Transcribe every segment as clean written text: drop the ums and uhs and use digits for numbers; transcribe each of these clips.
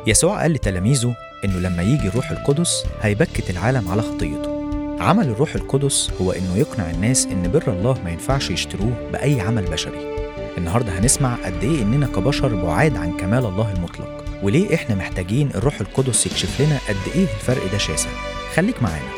يسوع قال لتلاميذه إنه لما يجي الروح القدس هيبكت العالم على خطيته. عمل الروح القدس هو إنه يقنع الناس إن بر الله ما ينفعش يشتروه بأي عمل بشري. النهاردة هنسمع قد إيه إننا كبشر بعاد عن كمال الله المطلق، وليه إحنا محتاجين الروح القدس يكشف لنا قد إيه الفرق ده شاسع. خليك معانا.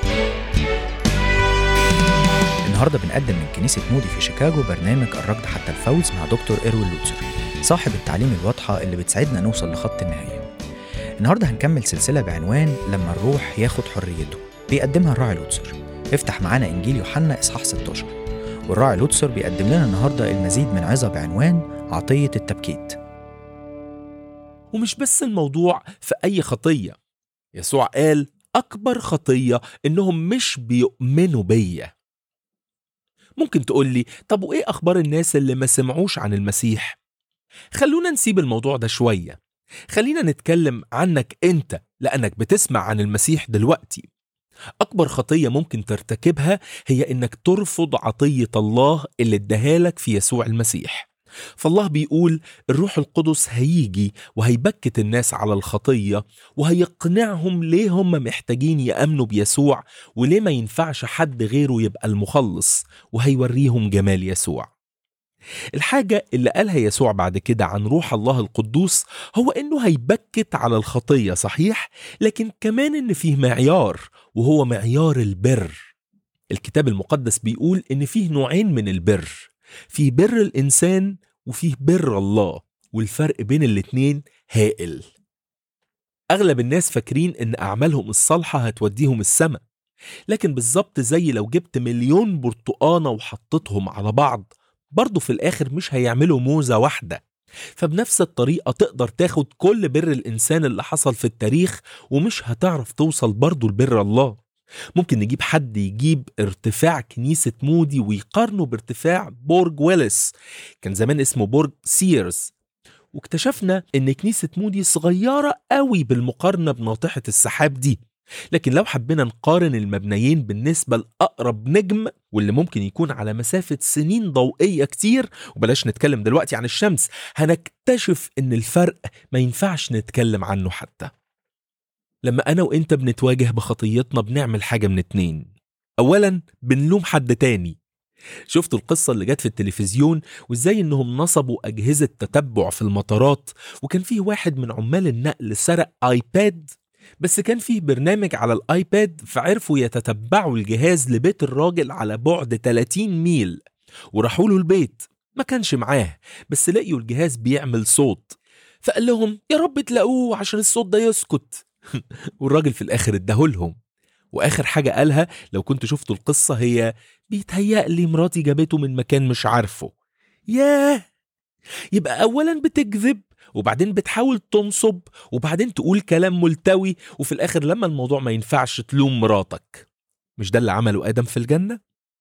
النهاردة بنقدم من كنيسة مودي في شيكاغو برنامج الركض حتى الفوز مع دكتور إيروين لوتسر، صاحب التعليم الواضحة اللي بتساعدنا نوصل لخط النهاية. النهاردة هنكمل سلسلة بعنوان لما الروح ياخد حريته، بيقدمها الراعي لوتسر. افتح معانا إنجيل يوحنا إصحاح 16، والراعي لوتسر بيقدم لنا النهاردة المزيد من عظة بعنوان عطية التبكيت. ومش بس الموضوع في أي خطية. يسوع قال أكبر خطية إنهم مش بيؤمنوا بيا. ممكن تقولي طب وإيه أخبار الناس اللي ما سمعوش عن المسيح؟ خلونا نسيب الموضوع ده شوية. خلينا نتكلم عنك أنت، لأنك بتسمع عن المسيح دلوقتي. أكبر خطية ممكن ترتكبها هي إنك ترفض عطية الله اللي اداهالك في يسوع المسيح. فالله بيقول الروح القدس هيجي وهيبكت الناس على الخطية، وهيقنعهم ليه هم محتاجين يأمنوا بيسوع، وليه ما ينفعش حد غيره يبقى المخلص، وهيوريهم جمال يسوع. الحاجة اللي قالها يسوع بعد كده عن روح الله القدوس هو إنه هيبكت على الخطية، صحيح، لكن كمان إن فيه معيار، وهو معيار البر. الكتاب المقدس بيقول إن فيه نوعين من البر، فيه بر الإنسان وفيه بر الله، والفرق بين الاتنين هائل. أغلب الناس فاكرين إن أعمالهم الصالحة هتوديهم السماء، لكن بالظبط زي لو جبت 1,000,000 برتقانة وحطتهم على بعض، برضو في الآخر مش هيعملوا موزة واحدة. فبنفس الطريقة تقدر تاخد كل بر الإنسان اللي حصل في التاريخ ومش هتعرف توصل برضو لبر الله. ممكن نجيب حد يجيب ارتفاع كنيسة مودي ويقارنه بارتفاع برج ويلس، كان زمان اسمه برج سيرز، واكتشفنا ان كنيسة مودي صغيرة قوي بالمقارنة بناطحة السحاب دي. لكن لو حبينا نقارن المبنيين بالنسبة لأقرب نجم، واللي ممكن يكون على مسافة سنين ضوئية كتير، وبلاش نتكلم دلوقتي عن الشمس، هنكتشف ان الفرق ما ينفعش نتكلم عنه حتى. لما أنا وإنت بنتواجه بخطيتنا بنعمل حاجة من اتنين. أولا بنلوم حد تاني. شفتوا القصة اللي جت في التلفزيون وإزاي إنهم نصبوا أجهزة تتبع في المطارات، وكان فيه واحد من عمال النقل سرق آيباد، بس كان فيه برنامج على الآيباد، فعرفوا يتتبعوا الجهاز لبيت الراجل على بعد 30 ميل، وراحوا له البيت. ما كانش معاه، بس لقيوا الجهاز بيعمل صوت، فقال لهم يا رب تلاقوه عشان الصوت ده يسكت. والراجل في الآخر اداهولهم. وآخر حاجة قالها، لو كنت شفتوا القصة، هي بيتهيألي مراتي جابته من مكان مش عارفه. ياه، يبقى أولا بتكذب، وبعدين بتحاول تنصب، وبعدين تقول كلام ملتوي، وفي الآخر لما الموضوع ما ينفعش تلوم مراتك. مش ده اللي عمله آدم في الجنة؟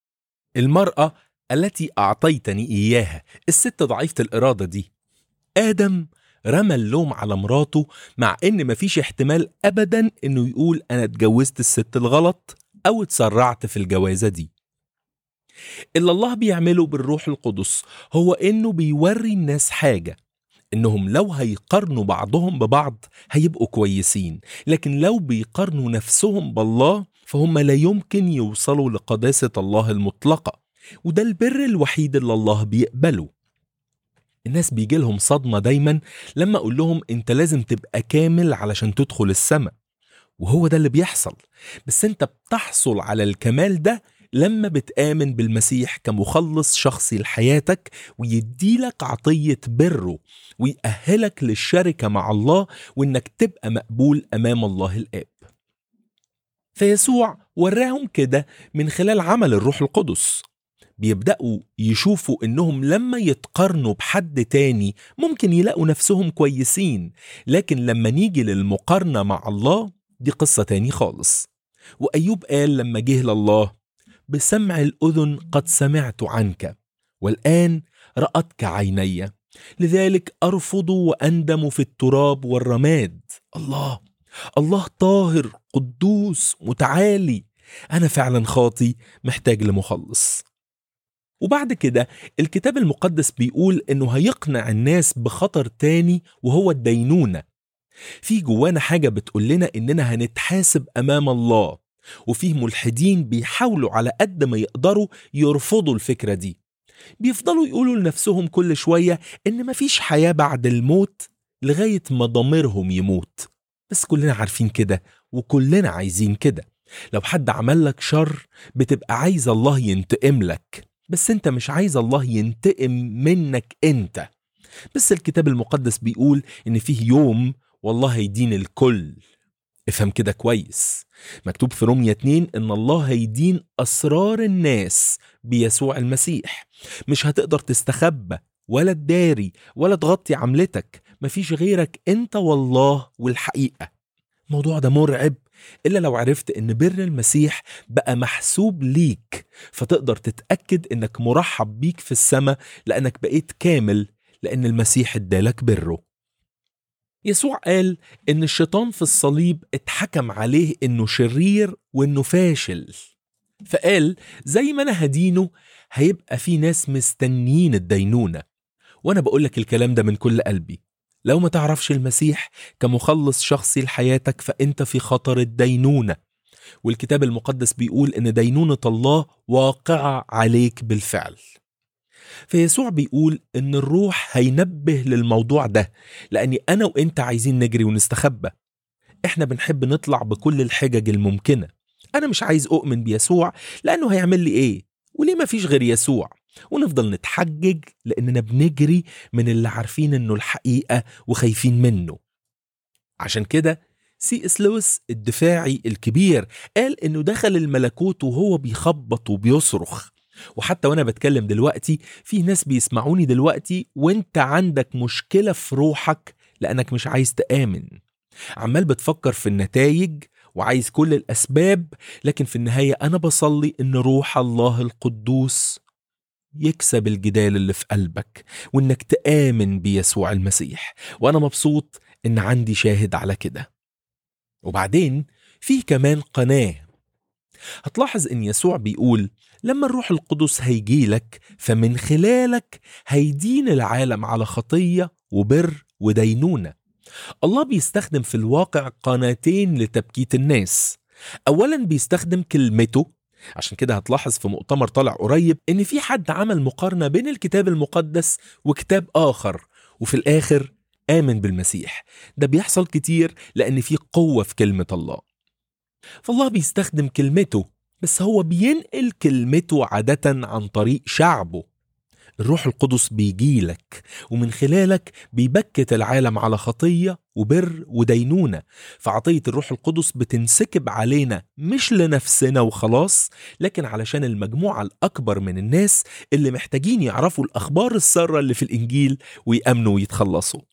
المرأة التي أعطيتني إياها، الست ضعيفة الإرادة دي، آدم رمى اللوم على مراته، مع إن مفيش احتمال أبدا إنه يقول أنا اتجوزت الست الغلط أو اتسرعت في الجوازة دي. اللي الله بيعمله بالروح القدس هو إنه بيوري الناس حاجة، إنهم لو هيقارنوا بعضهم ببعض هيبقوا كويسين، لكن لو بيقارنوا نفسهم بالله فهم لا يمكن يوصلوا لقداسة الله المطلقة، وده البر الوحيد اللي الله بيقبله. الناس بيجيلهم صدمة دايما لما أقول لهم أنت لازم تبقى كامل علشان تدخل السماء، وهو ده اللي بيحصل. بس أنت بتحصل على الكمال ده لما بتآمن بالمسيح كمخلص شخصي لحياتك، ويديلك عطية بره، ويأهلك للشركة مع الله، وإنك تبقى مقبول أمام الله الآب. فيسوع وراهم كده من خلال عمل الروح القدس. بيبدأوا يشوفوا إنهم لما يتقارنوا بحد تاني ممكن يلاقوا نفسهم كويسين، لكن لما نيجي للمقارنة مع الله دي قصة تاني خالص. وأيوب قال لما جه لله بسمع الأذن قد سمعت عنك، والآن رأتك عيني، لذلك أرفض وأندم في التراب والرماد. الله طاهر قدوس متعالي، أنا فعلا خاطي محتاج لمخلص. وبعد كده الكتاب المقدس بيقول إنه هيقنع الناس بخطر تاني، وهو الدينونة. في جوانا حاجة بتقول لنا إننا هنتحاسب أمام الله، وفيه ملحدين بيحاولوا على قد ما يقدروا يرفضوا الفكرة دي. بيفضلوا يقولوا لنفسهم كل شوية إن مفيش حياة بعد الموت لغاية ما ضميرهم يموت. بس كلنا عارفين كده وكلنا عايزين كده. لو حد عمل لك شر بتبقى عايز الله ينتقم لك، بس انت مش عايز الله ينتقم منك انت. بس الكتاب المقدس بيقول إن فيه يوم والله هيدين الكل. افهم كده كويس، مكتوب في رومية 2 إن الله هيدين أسرار الناس بيسوع المسيح. مش هتقدر تستخبى ولا تداري ولا تغطي عملتك، مفيش غيرك انت والله والحقيقة. الموضوع ده مرعب إلا لو عرفت إن بر المسيح بقى محسوب ليك، فتقدر تتأكد إنك مرحب بيك في السماء لأنك بقيت كامل، لأن المسيح ادالك بره. يسوع قال إن الشيطان في الصليب اتحكم عليه إنه شرير وإنه فاشل، فقال زي ما أنا هدينه هيبقى في ناس مستنيين الدينونة. وأنا بقولك الكلام ده من كل قلبي. لو ما تعرفش المسيح كمخلص شخصي لحياتك فأنت في خطر الدينونة، والكتاب المقدس بيقول إن دينونة الله واقعة عليك بالفعل. فيسوع بيقول إن الروح هينبه للموضوع ده، لأني أنا وإنت عايزين نجري ونستخبى. إحنا بنحب نطلع بكل الحجج الممكنة. أنا مش عايز أؤمن بيسوع لأنه هيعمل لي إيه؟ وليه ما فيش غير يسوع؟ ونفضل نتحجج لأننا بنجري من اللي عارفين إنه الحقيقة وخايفين منه. عشان كده C.S. لويس الدفاعي الكبير قال إنه دخل الملكوت وهو بيخبط وبيصرخ. وحتى وانا بتكلم دلوقتي في ناس بيسمعوني دلوقتي وانت عندك مشكلة في روحك لأنك مش عايز تآمن، عمال بتفكر في النتائج وعايز كل الأسباب، لكن في النهاية أنا بصلي إن روح الله القدوس يكسب الجدال اللي في قلبك وإنك تآمن بيسوع المسيح. وأنا مبسوط إن عندي شاهد على كده. وبعدين فيه كمان قناة. هتلاحظ إن يسوع بيقول لما الروح القدس هيجيلك فمن خلالك هيدين العالم على خطية وبر ودينونة. الله بيستخدم في الواقع قناتين لتبكيت الناس. أولا بيستخدم كلمته. عشان كده هتلاحظ في مؤتمر طالع قريب إن في حد عمل مقارنة بين الكتاب المقدس وكتاب آخر، وفي الآخر آمن بالمسيح. ده بيحصل كتير لأن في قوة في كلمة الله. فالله بيستخدم كلمته، بس هو بينقل كلمته عادة عن طريق شعبه. الروح القدس بيجيلك ومن خلالك بيبكت العالم على خطية وبر ودينونة. فعطية الروح القدس بتنسكب علينا مش لنفسنا وخلاص، لكن علشان المجموعة الأكبر من الناس اللي محتاجين يعرفوا الأخبار السارة اللي في الإنجيل ويأمنوا ويتخلصوا.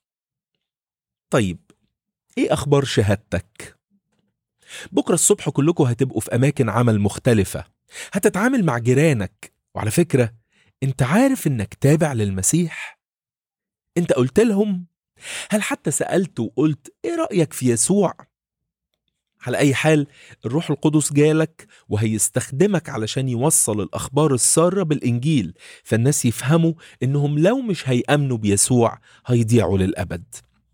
طيب إيه أخبار شهادتك؟ بكرة الصبح كلكم هتبقوا في أماكن عمل مختلفة، هتتعامل مع جيرانك. وعلى فكرة انت عارف انك تابع للمسيح؟ انت قلت لهم؟ هل حتى سألت وقلت ايه رأيك في يسوع؟ على اي حال الروح القدس جالك وهيستخدمك علشان يوصل الأخبار السارة بالإنجيل، فالناس يفهموا انهم لو مش هيأمنوا بيسوع هيضيعوا للأبد.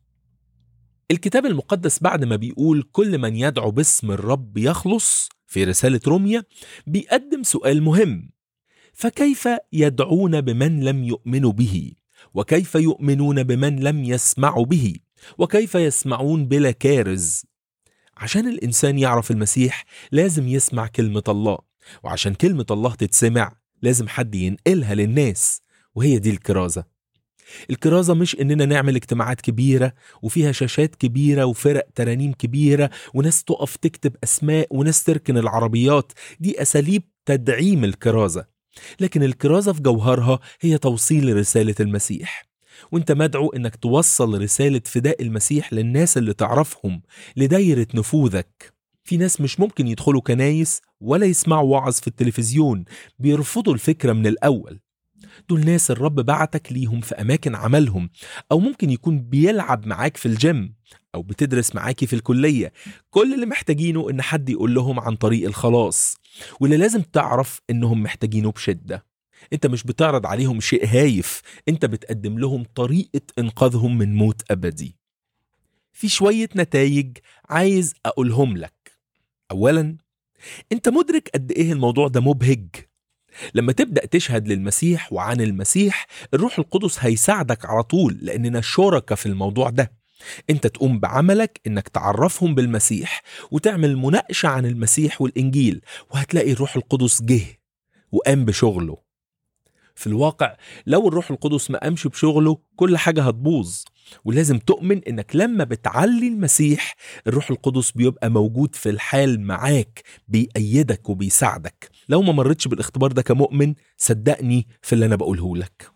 الكتاب المقدس بعد ما بيقول كل من يدعو باسم الرب يخلص في رسالة رومية بيقدم سؤال مهم: فكيف يدعون بمن لم يؤمنوا به؟ وكيف يؤمنون بمن لم يسمعوا به؟ وكيف يسمعون بلا كارز؟ عشان الإنسان يعرف المسيح لازم يسمع كلمة الله، وعشان كلمة الله تتسمع لازم حد ينقلها للناس، وهي دي الكرازة. الكرازة مش إننا نعمل اجتماعات كبيرة وفيها شاشات كبيرة وفرق ترانيم كبيرة وناس تقف تكتب أسماء وناس تركن العربيات. دي أساليب تدعيم الكرازة، لكن الكرازة في جوهرها هي توصيل رسالة المسيح. وانت مدعو انك توصل رسالة فداء المسيح للناس اللي تعرفهم، لدايرة نفوذك. في ناس مش ممكن يدخلوا كنايس ولا يسمعوا وعظ في التلفزيون، بيرفضوا الفكرة من الأول. دول ناس الرب بعتك ليهم في أماكن عملهم، أو ممكن يكون بيلعب معاك في الجيم أو بتدرس معاكي في الكلية. كل اللي محتاجينه إن حد يقول لهم عن طريق الخلاص، واللي لازم تعرف إنهم محتاجينه بشدة. أنت مش بتعرض عليهم شيء هايف، أنت بتقدم لهم طريقة إنقاذهم من موت أبدي. في شوية نتائج عايز أقولهم لك. أولاً، أنت مدرك قد إيه الموضوع ده مبهج؟ لما تبدأ تشهد للمسيح وعن المسيح، الروح القدس هيساعدك على طول، لأننا شركة في الموضوع ده. أنت تقوم بعملك إنك تعرفهم بالمسيح وتعمل مناقشة عن المسيح والإنجيل، وهتلاقي الروح القدس جه وقام بشغله. في الواقع لو الروح القدس ما قامش بشغله كل حاجة هتبوظ، ولازم تؤمن إنك لما بتعلي المسيح الروح القدس بيبقى موجود في الحال معاك، بيأيدك وبيساعدك. لو ما مرتش بالاختبار ده كمؤمن، صدقني في اللي أنا بقوله لك.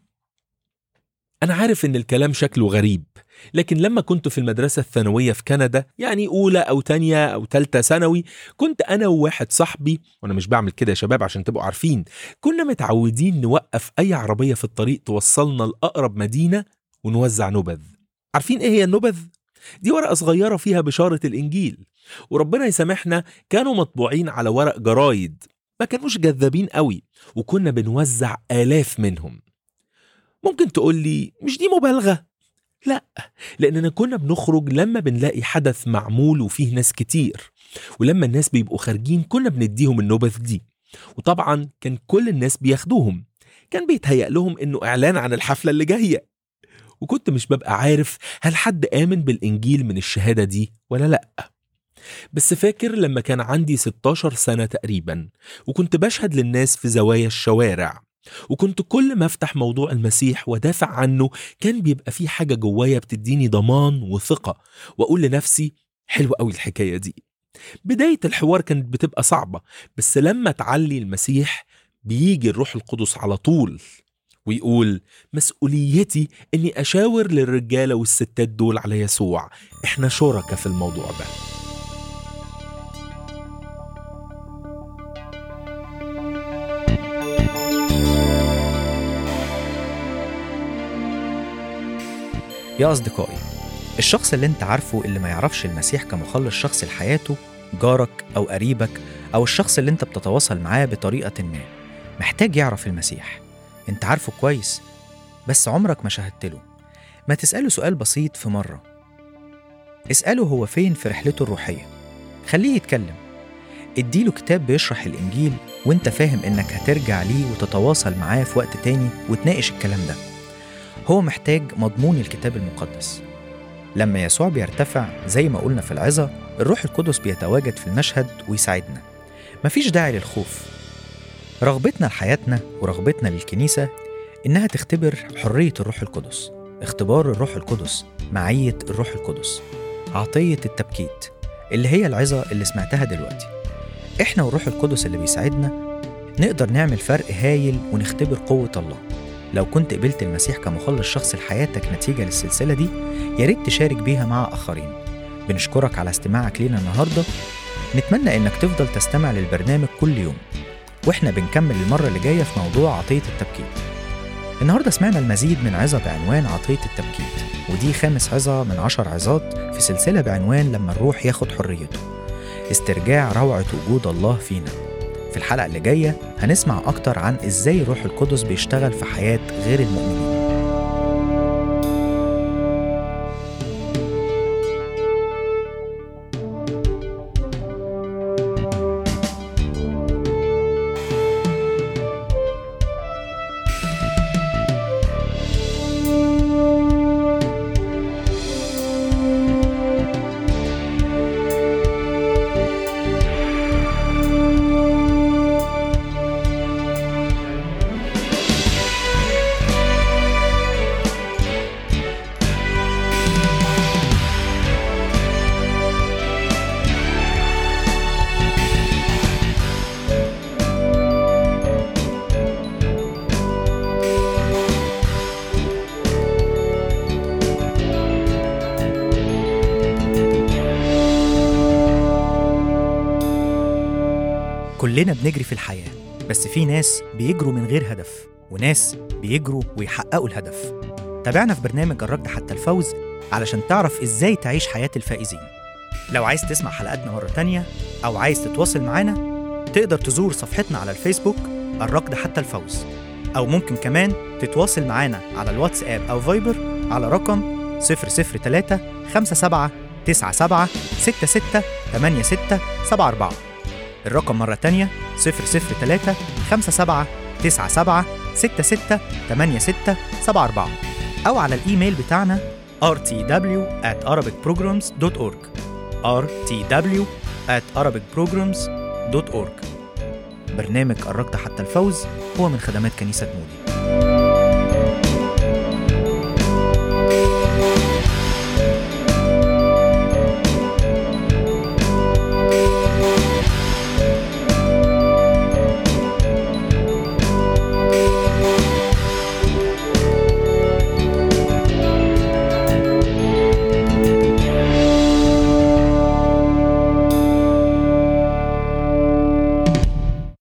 أنا عارف إن الكلام شكله غريب، لكن لما كنت في المدرسة الثانوية في كندا، يعني أولى أو تانية أو تالتة ثانوي، كنت أنا وواحد صاحبي، وأنا مش بعمل كده يا شباب عشان تبقوا عارفين، كنا متعودين نوقف أي عربية في الطريق توصلنا لأقرب مدينة ونوزع نبذ. عارفين إيه هي النبذ؟ دي ورقة صغيرة فيها بشارة الإنجيل، وربنا يسامحنا كانوا مطبوعين على ورق جرايد، ما كانوش جذابين قوي، وكنا بنوزع آلاف منهم. ممكن تقول لي مش دي مبالغة؟ لا، لأننا كنا بنخرج لما بنلاقي حدث معمول وفيه ناس كتير، ولما الناس بيبقوا خارجين كنا بنديهم النبذ دي، وطبعا كان كل الناس بياخدوهم. كان بيتهيأ لهم إنه إعلان عن الحفلة اللي جاية، وكنت مش ببقى عارف هل حد آمن بالإنجيل من الشهادة دي ولا لأ. بس فاكر لما كان عندي 16 سنة تقريبا، وكنت بشهد للناس في زوايا الشوارع، وكنت كل ما افتح موضوع المسيح ودافع عنه كان بيبقى فيه حاجة جوايا بتديني ضمان وثقة، وأقول لنفسي حلوة قوي الحكاية دي. بداية الحوار كانت بتبقى صعبة، بس لما تعلي المسيح بيجي الروح القدس على طول ويقول مسؤوليتي اني اشاور للرجالة والستات دول على يسوع، احنا شركة في الموضوع ده. يا أصدقائي، الشخص اللي انت عارفه اللي ما يعرفش المسيح كمخلص شخص لحياته، جارك أو قريبك أو الشخص اللي انت بتتواصل معاه بطريقة ما، محتاج يعرف المسيح. انت عارفه كويس بس عمرك ما شاهدت له. ما تسأله سؤال بسيط في مرة، اسأله هو فين في رحلته الروحية، خليه يتكلم. اديله كتاب بيشرح الإنجيل وانت فاهم انك هترجع ليه وتتواصل معاه في وقت تاني وتناقش الكلام ده. هو محتاج مضمون الكتاب المقدس. لما يسوع بيرتفع زي ما قلنا في العظة، الروح القدس بيتواجد في المشهد ويساعدنا. مفيش داعي للخوف. رغبتنا لحياتنا ورغبتنا للكنيسة إنها تختبر حرية الروح القدس، اختبار الروح القدس، معية الروح القدس، عطية التبكيت اللي هي العظة اللي سمعتها دلوقتي. إحنا والروح القدس اللي بيساعدنا نقدر نعمل فرق هايل ونختبر قوة الله. لو كنت قبلت المسيح كمخلص شخص لحياتك نتيجة للسلسلة دي، ياريت تشارك بيها مع آخرين. بنشكرك على استماعك لينا النهاردة. نتمنى إنك تفضل تستمع للبرنامج كل يوم، وإحنا بنكمل المرة اللي جاية في موضوع عطية التبكيت. النهاردة سمعنا المزيد من عظة بعنوان عطية التبكيت، ودي 5 عظة من 10 عظات في سلسلة بعنوان لما الروح ياخد حريته، استرجاع روعة وجود الله فينا. في الحلقة اللي جاية هنسمع أكتر عن إزاي الروح القدس بيشتغل في حياة غير المؤمنين. كلنا بنجري في الحياة، بس في ناس بيجروا من غير هدف، وناس بيجروا ويحققوا الهدف. تابعنا في برنامج الركض حتى الفوز علشان تعرف إزاي تعيش حياة الفائزين. لو عايز تسمع حلقاتنا مرة تانية أو عايز تتواصل معنا، تقدر تزور صفحتنا على الفيسبوك الركض حتى الفوز، أو ممكن كمان تتواصل معنا على الواتساب أو فايبر على رقم 003 57 00-56-86-74. الرقم مرة تانية 003-57-97-66-86-74 أو على الإيميل بتاعنا rtw@arabicprograms.org rtw@arabicprograms.org. برنامج قربت حتى الفوز هو من خدمات كنيسة مودي.